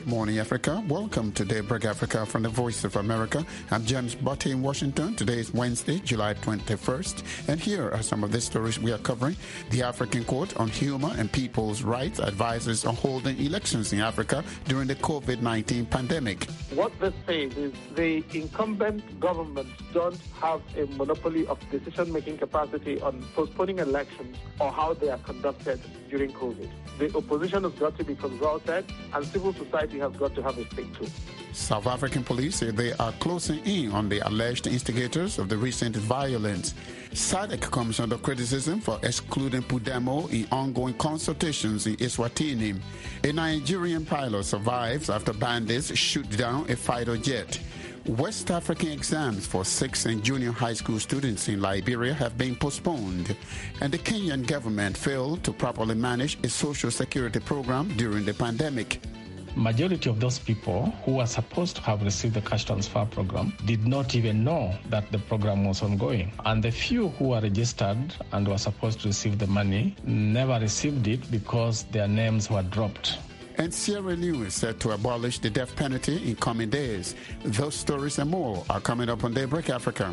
morning, Africa. Welcome to Daybreak Africa from the Voice of America. I'm James Botte in Washington. Today is Wednesday, July 21st. And here are some of the stories we are covering. The African Court on Human and People's Rights advises on holding elections in Africa during the COVID-19 pandemic. What this says is the incumbent governments don't have a monopoly of decision-making capacity on postponing elections or how they are conducted during COVID. The opposition has got to be consulted, and civil society has got to have a say too. South African police say they are closing in on the alleged instigators of the recent violence. SADC comes under criticism for excluding Pudemo in ongoing consultations in Eswatini. A Nigerian pilot survives after bandits shoot down a fighter jet. West African exams for 6th and junior high school students in Liberia have been postponed, and the Kenyan government failed to properly manage a social security program during the pandemic. Majority of those people who were supposed to have received the cash transfer program did not even know that the program was ongoing. And the few who were registered and were supposed to receive the money never received it because their names were dropped. And Sierra Leone is set to abolish the death penalty in coming days. Those stories and more are coming up on Daybreak Africa.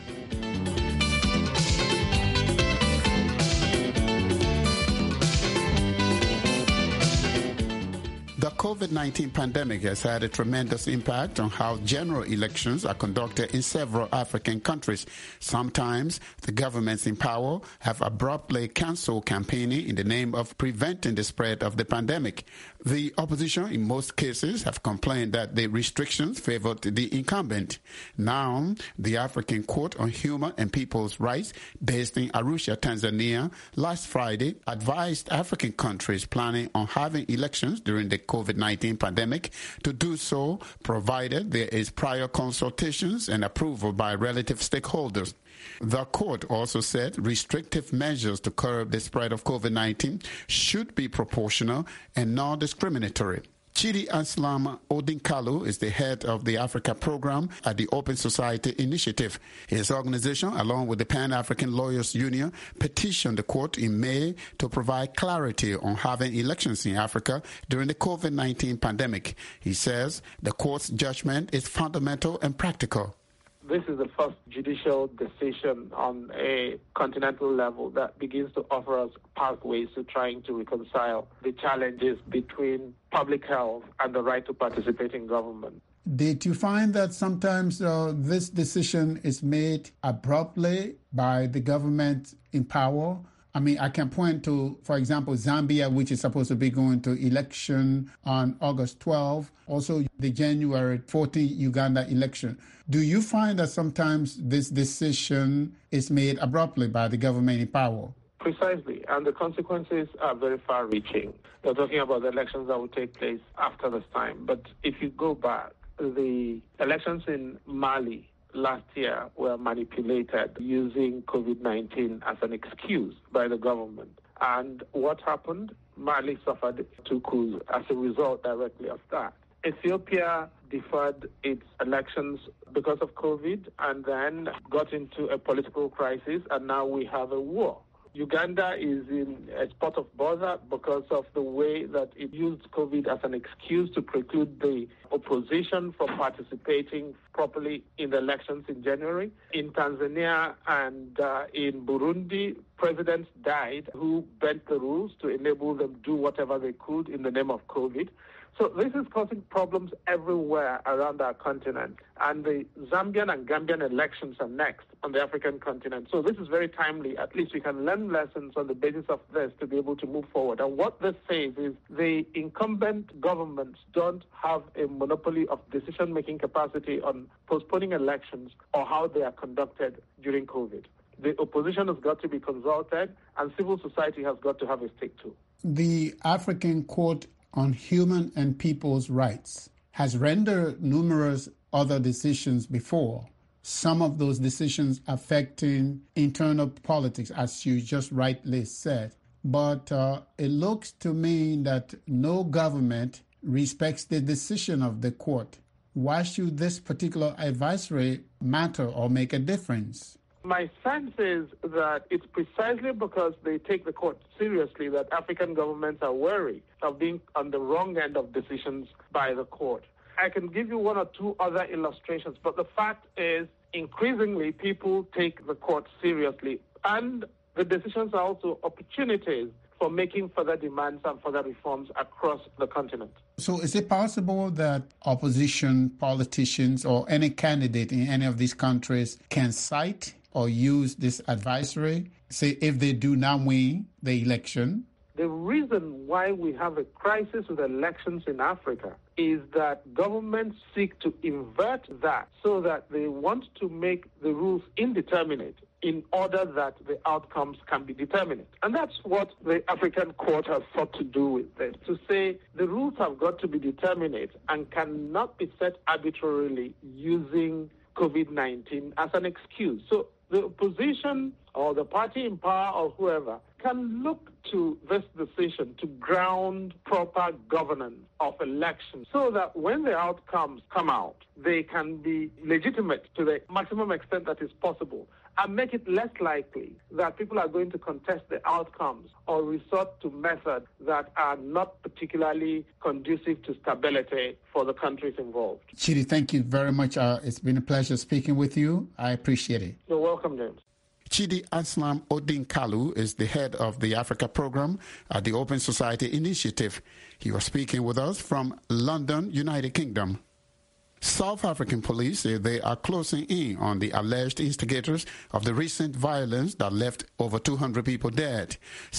The COVID-19 pandemic has had a tremendous impact on how general elections are conducted in several African countries. Sometimes the governments in power have abruptly cancelled campaigning in the name of preventing the spread of the pandemic. The opposition in most cases have complained that the restrictions favored the incumbent. Now, the African Court on Human and People's Rights, based in Arusha, Tanzania, last Friday advised African countries planning on having elections during the COVID-19 pandemic to do so provided there is prior consultations and approval by relative stakeholders. The court also said restrictive measures to curb the spread of COVID-19 should be proportional and non-discriminatory. Chidi Aslam Odinkalu is the head of the Africa program at the Open Society Initiative. His organization, along with the Pan-African Lawyers Union, petitioned the court in May to provide clarity on having elections in Africa during the COVID-19 pandemic. He says the court's judgment is fundamental and practical. This is the first judicial decision on a continental level that begins to offer us pathways to trying to reconcile the challenges between public health and the right to participate in government. Did you find that sometimes this decision is made abruptly by the government in power? I mean, I can point to, for example, Zambia, which is supposed to be going to election on August 12, also the January 14 Uganda election. Do you find that sometimes this decision is made abruptly by the government in power? Precisely, and the consequences are very far-reaching. They're talking about the elections that will take place after this time. But if you go back, the elections in Mali last year were manipulated using COVID-19 as an excuse by the government. And what happened? Mali suffered 2 coups as a result directly of that. Ethiopia deferred its elections because of COVID and then got into a political crisis, and now we have a war. Uganda is in a spot of bother because of the way that it used COVID as an excuse to preclude the opposition from participating properly in the elections in January. In Tanzania and in Burundi, presidents died who bent the rules to enable them to do whatever they could in the name of COVID. So this is causing problems everywhere around our continent. And the Zambian and Gambian elections are next on the African continent. So this is very timely. At least we can learn lessons on the basis of this to be able to move forward. And what this says is the incumbent governments don't have a monopoly of decision-making capacity on postponing elections or how they are conducted during COVID. The opposition has got to be consulted, and civil society has got to have a stake too. The African Court on Human and People's Rights has rendered numerous other decisions before, some of those decisions affecting internal politics, as you just rightly said. But it looks to me that no government respects the decision of the court. Why should this particular advisory matter or make a difference? My sense is that it's precisely because they take the court seriously that African governments are wary of being on the wrong end of decisions by the court. I can give you one or two other illustrations, but the fact is increasingly people take the court seriously, and the decisions are also opportunities for making further demands and further reforms across the continent. So is it possible that opposition politicians or any candidate in any of these countries can cite or use this advisory, say if they do not win the election? The reason why we have a crisis with elections in Africa is that governments seek to invert that so that they want to make the rules indeterminate in order that the outcomes can be determinate. And that's what the African Court has sought to do with this, to say the rules have got to be determinate and cannot be set arbitrarily using COVID-19 as an excuse. So the opposition or the party in power or whoever can look to this decision to ground proper governance of elections so that when the outcomes come out, they can be legitimate to the maximum extent that is possible and make it less likely that people are going to contest the outcomes or resort to methods that are not particularly conducive to stability for the countries involved. Chidi, thank you very much. It's been a pleasure speaking with you. I appreciate it. You're welcome, James. Chidi Aslam Odin Kalu is the head of the Africa program at the Open Society Initiative. He was speaking with us from London, United Kingdom. South African police say they are closing in on the alleged instigators of the recent violence that left over 200 people dead.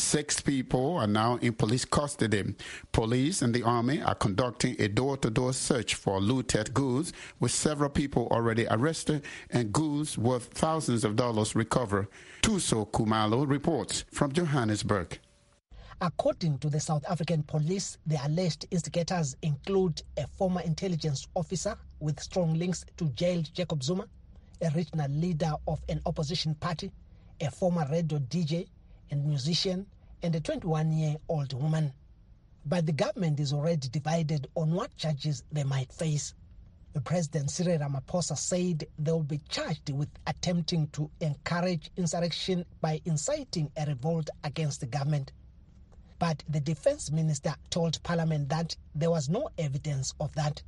6 people are now in police custody. Police and the army are conducting a door-to-door search for looted goods, with several people already arrested and goods worth thousands of dollars recovered. Tuso Kumalo reports from Johannesburg. According to the South African police, the alleged instigators include a former intelligence officer with strong links to jailed Jacob Zuma, a regional leader of an opposition party, a former radio DJ and musician, and a 21-year-old woman. But the government is already divided on what charges they might face. The President Cyril Ramaphosa said they will be charged with attempting to encourage insurrection by inciting a revolt against the government. But the defense minister told Parliament that there was no evidence of that.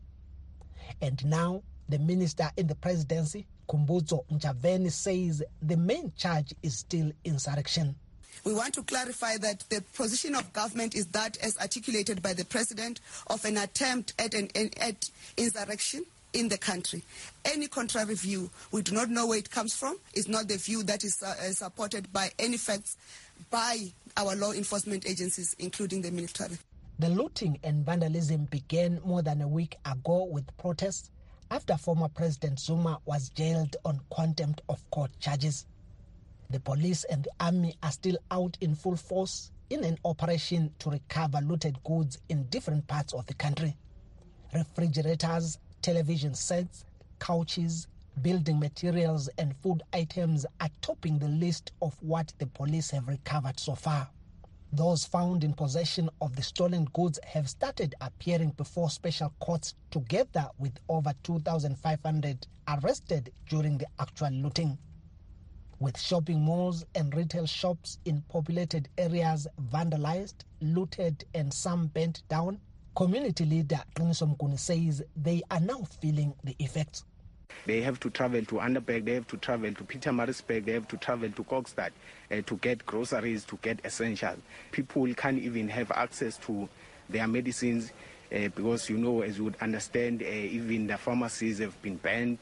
And now the minister in the presidency, Khumbudzo Ntshavheni, says the main charge is still insurrection. We want to clarify that the position of government is that, as articulated by the president, of an attempt at insurrection in the country. Any contrary view, we do not know where it comes from, is not the view that is supported by any facts by our law enforcement agencies, including the military. The looting and vandalism began more than a week ago with protests after former President Zuma was jailed on contempt of court charges. The police and the army are still out in full force in an operation to recover looted goods in different parts of the country. Refrigerators, television sets, couches, building materials and food items are topping the list of what the police have recovered so far. Those found in possession of the stolen goods have started appearing before special courts, together with over 2,500 arrested during the actual looting. With shopping malls and retail shops in populated areas vandalized, looted and some burnt down, community leader Qiniso Mguni says they are now feeling the effects. They have to travel to Underberg, they have to travel to Pietermaritzburg, they have to travel to Kokstad to get groceries, to get essentials. People can't even have access to their medicines because, as you would understand, even the pharmacies have been banned,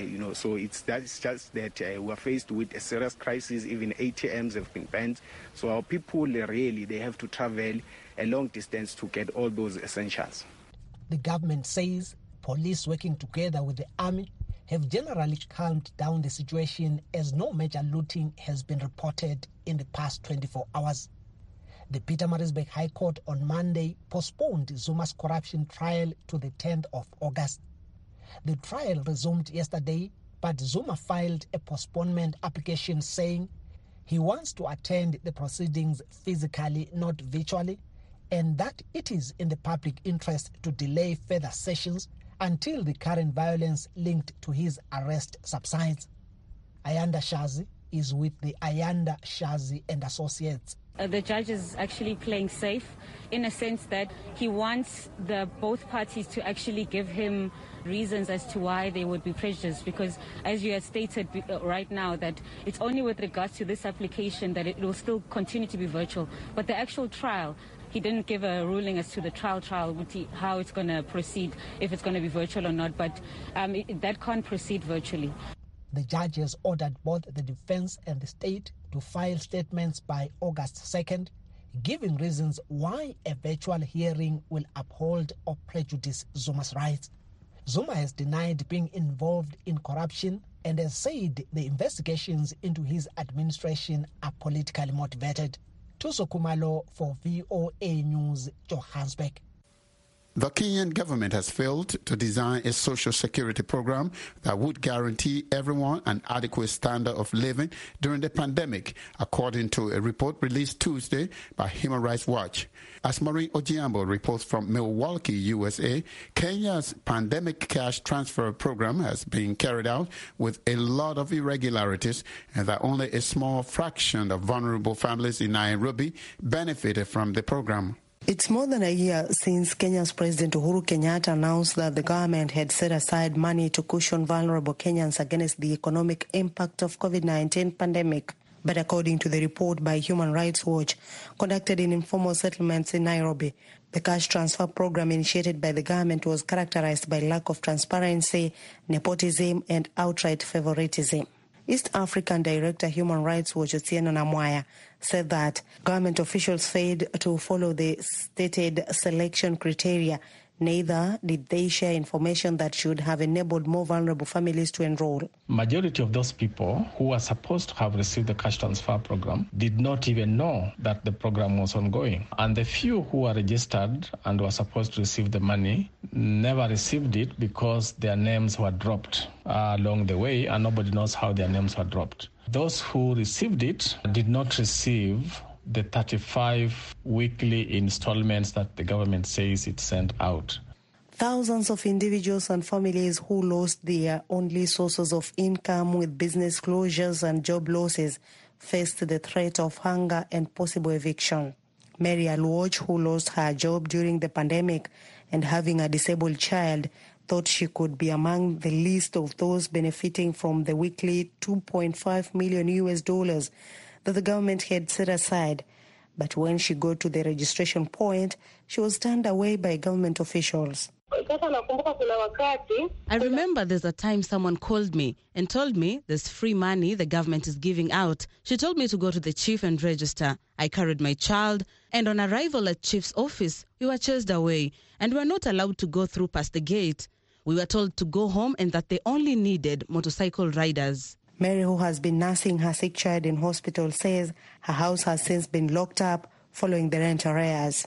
so that's just that we're faced with a serious crisis. Even ATMs have been banned. So our people really, they have to travel a long distance to get all those essentials. The government says police working together with the army have generally calmed down the situation, as no major looting has been reported in the past 24 hours. The Pietermaritzburg High Court on Monday postponed Zuma's corruption trial to the 10th of August. The trial resumed yesterday, but Zuma filed a postponement application saying he wants to attend the proceedings physically, not virtually, and that it is in the public interest to delay further sessions until the current violence linked to his arrest subsides. Ayanda Shazi, is with the Ayanda Shazi and Associates. The judge is actually playing safe in a sense that he wants both parties to actually give him reasons as to why they would be prejudiced, because as you have stated right now that it's only with regards to this application that it will still continue to be virtual. But the actual trial, he didn't give a ruling as to the trial, how it's going to proceed, if it's going to be virtual or not, but that can't proceed virtually. The judge has ordered both the defense and the state to file statements by August 2nd, giving reasons why a virtual hearing will uphold or prejudice Zuma's rights. Zuma has denied being involved in corruption and has said the investigations into his administration are politically motivated. Tuso Kumalo for VOA News, Johannesburg. The Kenyan government has failed to design a social security program that would guarantee everyone an adequate standard of living during the pandemic, according to a report released Tuesday by Human Rights Watch. As Maureen Ojiambo reports from Milwaukee, USA, Kenya's pandemic cash transfer program has been carried out with a lot of irregularities, and that only a small fraction of vulnerable families in Nairobi benefited from the program. It's more than a year since Kenya's President Uhuru Kenyatta announced that the government had set aside money to cushion vulnerable Kenyans against the economic impact of COVID-19 pandemic. But according to the report by Human Rights Watch, conducted in informal settlements in Nairobi, the cash transfer program initiated by the government was characterized by lack of transparency, nepotism, and outright favoritism. East African Director Human Rights Watch Otieno Namwaya said that government officials failed to follow the stated selection criteria. Neither did they share information that should have enabled more vulnerable families to enroll. Majority of those people who were supposed to have received the cash transfer program did not even know that the program was ongoing. And the few who were registered and were supposed to receive the money never received it because their names were dropped along the way, and nobody knows how their names were dropped. Those who received it did not receive the 35 weekly installments that the government says it sent out. Thousands of individuals and families who lost their only sources of income with business closures and job losses faced the threat of hunger and possible eviction. Mary Aluoch, who lost her job during the pandemic and having a disabled child, thought she could be among the list of those benefiting from the weekly $2.5 million that the government had set aside. But when she got to the registration point, she was turned away by government officials. I remember there's a time someone called me and told me there's free money the government is giving out. She told me to go to the chief and register. I carried my child, and on arrival at chief's office, we were chased away and were not allowed to go through past the gate. We were told to go home and that they only needed motorcycle riders. Mary, who has been nursing her sick child in hospital, says her house has since been locked up following the rent arrears.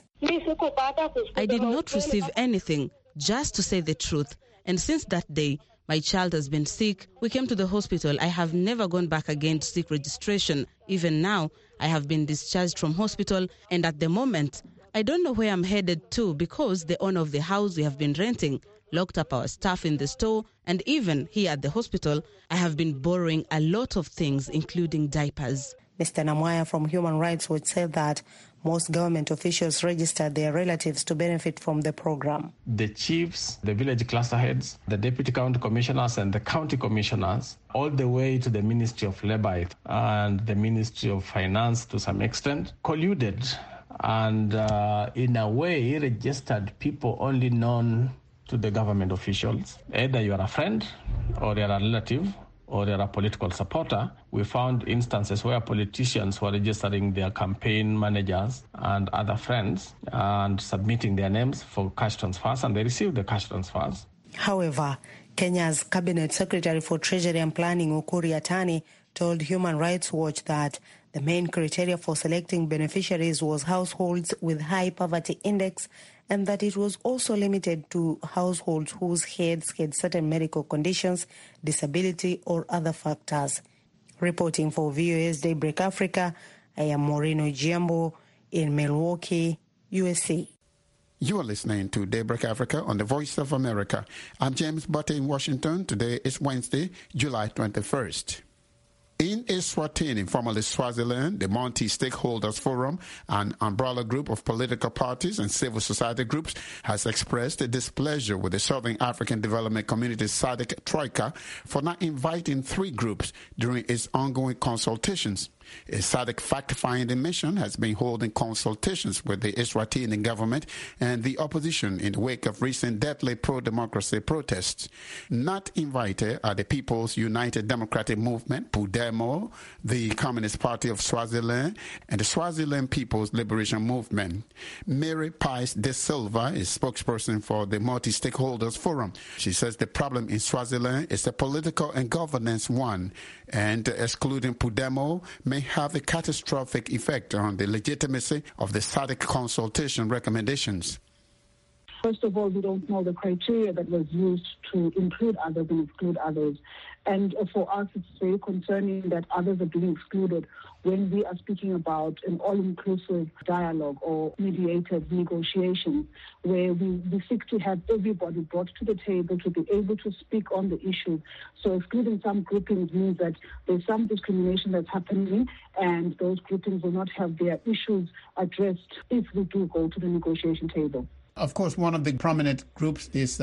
I did not receive anything, just to say the truth. And since that day, my child has been sick. We came to the hospital. I have never gone back again to seek registration. Even now, I have been discharged from hospital, and at the moment, I don't know where I'm headed to because the owner of the house we have been renting locked up our stuff in the store, and even here at the hospital, I have been borrowing a lot of things, including diapers. Mr. Namwaya from Human Rights Watch said that most government officials registered their relatives to benefit from the program. The chiefs, the village cluster heads, the deputy county commissioners and the county commissioners, all the way to the Ministry of Labor and the Ministry of Finance to some extent, colluded and in a way registered people only known to the government officials. Either you are a friend or you're a relative or you're a political supporter. We found instances where politicians were registering their campaign managers and other friends and submitting their names for cash transfers, and they received the cash transfers. However, Kenya's Cabinet Secretary for Treasury and Planning, Ukur Yatani, told Human Rights Watch that the main criteria for selecting beneficiaries was households with high poverty index, and that it was also limited to households whose heads had certain medical conditions, disability, or other factors. Reporting for VOA's Daybreak Africa, I am Maureen Ojiambo in Milwaukee, USA. You are listening to Daybreak Africa on the Voice of America. I'm James Butte in Washington. Today is Wednesday, July 21st. In Eswatini, formerly Swaziland, the Multi-Stakeholders Forum, an umbrella group of political parties and civil society groups, has expressed displeasure with the Southern African Development Community SADC Troika for not inviting 3 groups during its ongoing consultations. A SADC fact-finding mission has been holding consultations with the Eswatini government and the opposition in the wake of recent deadly pro-democracy protests. Not invited are the People's United Democratic Movement, PUDEMO, the Communist Party of Swaziland, and the Swaziland People's Liberation Movement. Mary Pies de Silva is spokesperson for the Multi-Stakeholders Forum. She says the problem in Swaziland is a political and governance one, and excluding PUDEMO may have a catastrophic effect on the legitimacy of the SADC consultation recommendations. First of all, we don't know the criteria that was used to include others and exclude others. And for us, it's very concerning that others are being excluded when we are speaking about an all-inclusive dialogue or mediated negotiations where we seek to have everybody brought to the table to be able to speak on the issue. So excluding some groupings means that there's some discrimination that's happening and those groupings will not have their issues addressed if we do go to the negotiation table. Of course, one of the prominent groups is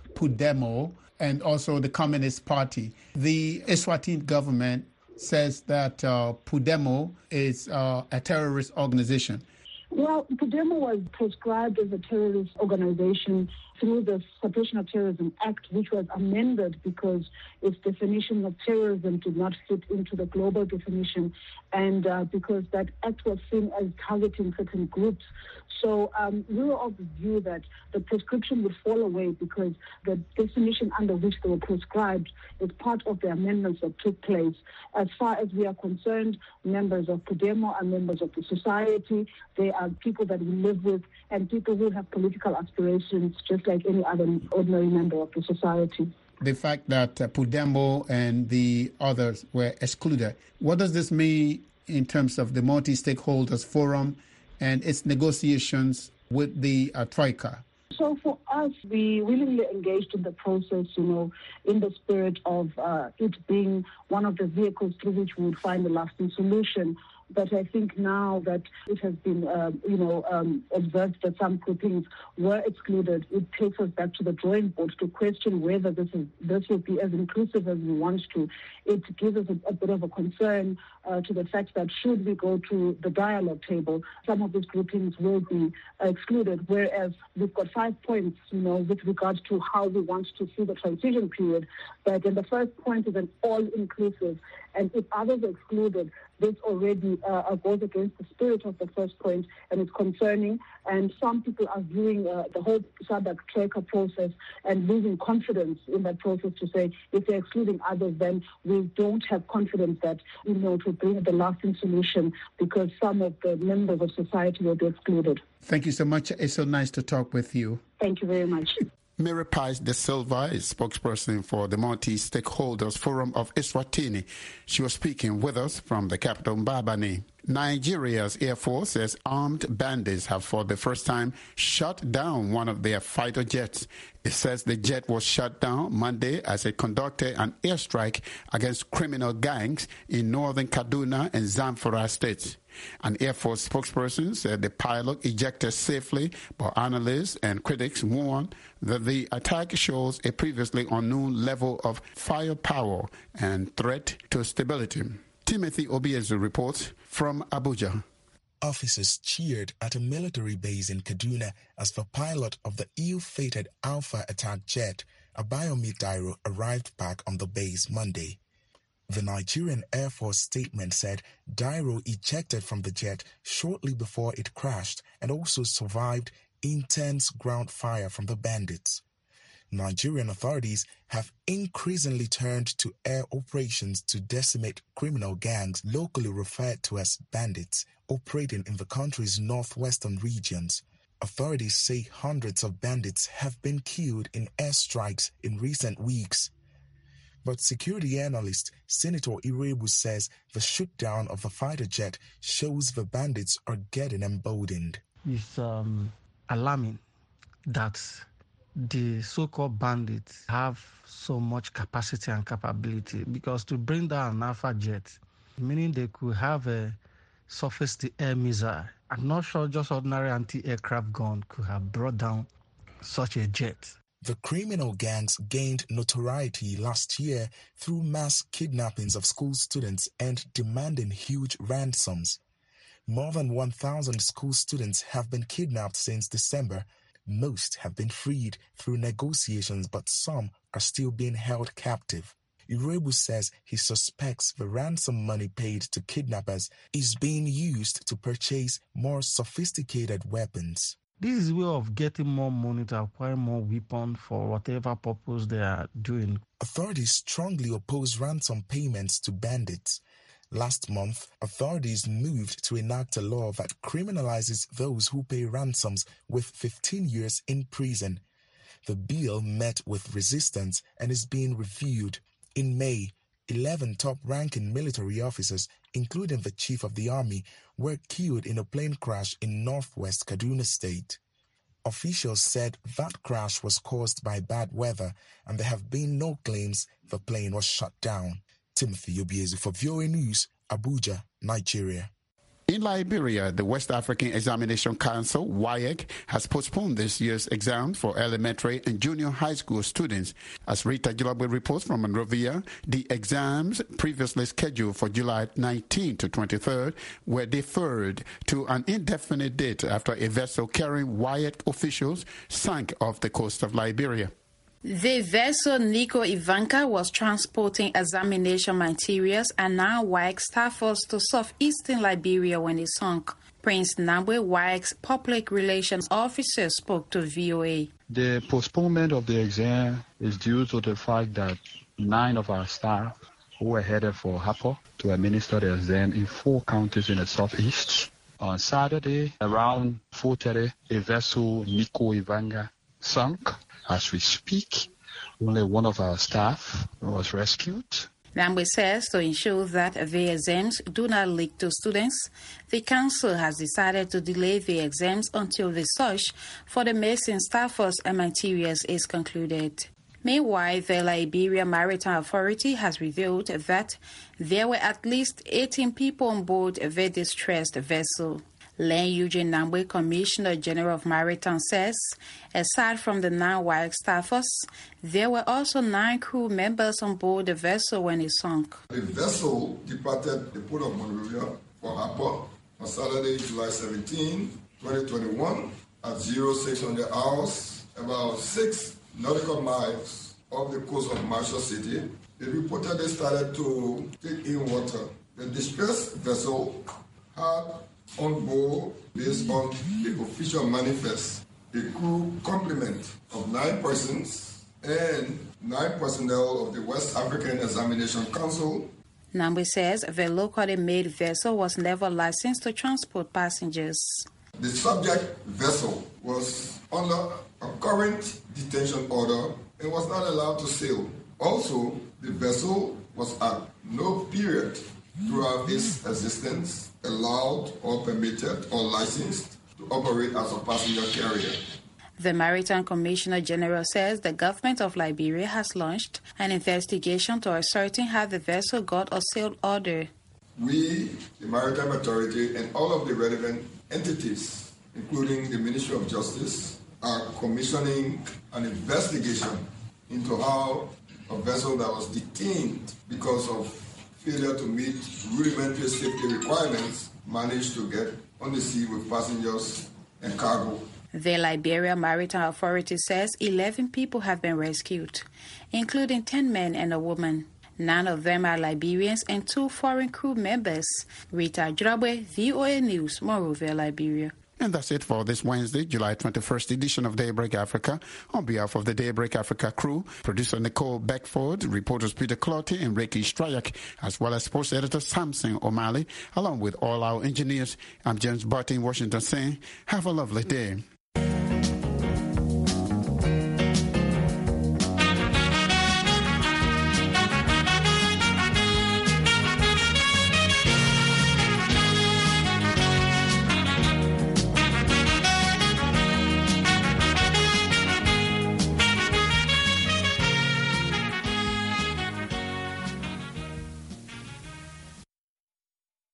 PUDEMO and also the Communist Party. The Eswatini government says that PUDEMO is a terrorist organization. Well, PUDEMO was proscribed as a terrorist organization through the Suppression of Terrorism Act, which was amended because its definition of terrorism did not fit into the global definition, and because that act was seen as targeting certain groups. So we were of the view that the prescription would fall away because the definition under which they were proscribed is part of the amendments that took place. As far as we are concerned, members of PUDEMO are members of the society. They are people that we live with and people who have political aspirations just like any other ordinary member of the society. The fact that PUDEMO and the others were excluded, what does this mean in terms of the Multi-Stakeholders Forum and its negotiations with the Troika? So for us, we willingly engaged in the process, in the spirit of it being one of the vehicles through which we would find a lasting solution. But I think now that it has been, observed that some groupings were excluded, it takes us back to the drawing board to question whether this will be as inclusive as we want to. It gives us a bit of a concern to the fact that should we go to the dialogue table, some of these groupings will be excluded, whereas we've got 5 points, with regards to how we want to see the transition period. But then the first point is an all-inclusive, and if others are excluded, this already goes against the spirit of the first point, and it's concerning. And some people are viewing the whole SADC Troika process and losing confidence in that process to say, if they're excluding others, then we don't have confidence that, to bring the lasting solution because some of the members of society will be excluded. Thank you so much. It's so nice to talk with you. Thank you very much. Mary Pies de Silva is spokesperson for the Multi-Stakeholders Forum of Eswatini. She was speaking with us from the capital, Mbabane. Nigeria's Air Force says armed bandits have for the first time shot down one of their fighter jets. It says the jet was shot down Monday as it conducted an airstrike against criminal gangs in northern Kaduna and Zamfara states. An Air Force spokesperson said the pilot ejected safely, but analysts and critics warn that the attack shows a previously unknown level of firepower and threat to stability. Timothy Obiezu reports from Abuja. Officers cheered at a military base in Kaduna as the pilot of the ill-fated Alpha attack jet, Abayomi Dairo, arrived back on the base Monday. The Nigerian Air Force statement said Dairo ejected from the jet shortly before it crashed and also survived intense ground fire from the bandits. Nigerian authorities have increasingly turned to air operations to decimate criminal gangs locally referred to as bandits operating in the country's northwestern regions. Authorities say hundreds of bandits have been killed in airstrikes in recent weeks. But security analyst Senator Irebu says the shootdown of the fighter jet shows the bandits are getting emboldened. It's alarming that the so-called bandits have so much capacity and capability, because to bring down an Alpha jet, meaning they could have a surface-to-air missile. I'm not sure just ordinary anti-aircraft gun could have brought down such a jet. The criminal gangs gained notoriety last year through mass kidnappings of school students and demanding huge ransoms. More than 1,000 school students have been kidnapped since December. Most have been freed through negotiations, but some are still being held captive. Irebu says he suspects the ransom money paid to kidnappers is being used to purchase more sophisticated weapons. This is a way of getting more money to acquire more weapons for whatever purpose they are doing. Authorities strongly oppose ransom payments to bandits. Last month, authorities moved to enact a law that criminalizes those who pay ransoms with 15 years in prison. The bill met with resistance and is being reviewed. In May, 11 top-ranking military officers, including the chief of the army, were killed in a plane crash in northwest Kaduna State. Officials said that crash was caused by bad weather, and there have been no claims the plane was shut down. Timothy Obiezu for VOA News, Abuja, Nigeria. In Liberia, the West African Examination Council, WAEC, has postponed this year's exams for elementary and junior high school students. As Rita Jalabwe reports from Monrovia, the exams previously scheduled for July 19 to 23rd were deferred to an indefinite date after a vessel carrying WAEC officials sank off the coast of Liberia. The vessel Nico Ivanka was transporting examination materials and now WAEC staffers to southeastern Liberia when it sunk. Prince Nambwe, WAEC's public relations officer, spoke to VOA. The postponement of the exam is due to the fact that 9 of our staff who were headed for Hapo to administer the exam in 4 counties in the southeast. On Saturday, around 4:30, a vessel Nico Ivanka sunk. As we speak, only one of our staff was rescued. Nambwe says to ensure that the exams do not leak to students, the council has decided to delay the exams until the search for the missing staffers and materials is concluded. Meanwhile, the Liberia Maritime Authority has revealed that there were at least 18 people on board the distressed vessel. Len Eugene Nambwe, Commissioner General of Maritime, says, aside from the 9 WAEC staffers, there were also 9 crew members on board the vessel when it sunk. The vessel departed the port of Monrovia for Hapo on Saturday, July 17, 2021 at 0600 hours, about 6 nautical miles off the coast of Marshall City. It reportedly started to take in water. The distressed vessel had on board, based on the official manifest, a crew complement of 9 persons and 9 personnel of the West African Examination Council. Nambwe says the locally made vessel was never licensed to transport passengers. The subject vessel was under a current detention order and was not allowed to sail. Also, the vessel was at no period throughout its existence allowed or permitted or licensed to operate as a passenger carrier. The Maritime Commissioner General says the government of Liberia has launched an investigation to ascertain how the vessel got a sail order. We, the Maritime Authority, and all of the relevant entities, including the Ministry of Justice, are commissioning an investigation into how a vessel that was detained because of failure to meet rudimentary safety requirements managed to get on the sea with passengers and cargo. The Liberia Maritime Authority says 11 people have been rescued, including 10 men and a woman. 9 of them are Liberians and 2 foreign crew members. Rita Jalabwe, VOA News, Monrovia, Liberia. And that's it for this Wednesday, July 21st edition of Daybreak Africa. On behalf of the Daybreak Africa crew, producer Nicole Beckford, reporters Peter Clotty and Ricky Strayak, as well as sports editor Samson O'Malley, along with all our engineers, I'm James Barton in Washington saying, have a lovely day.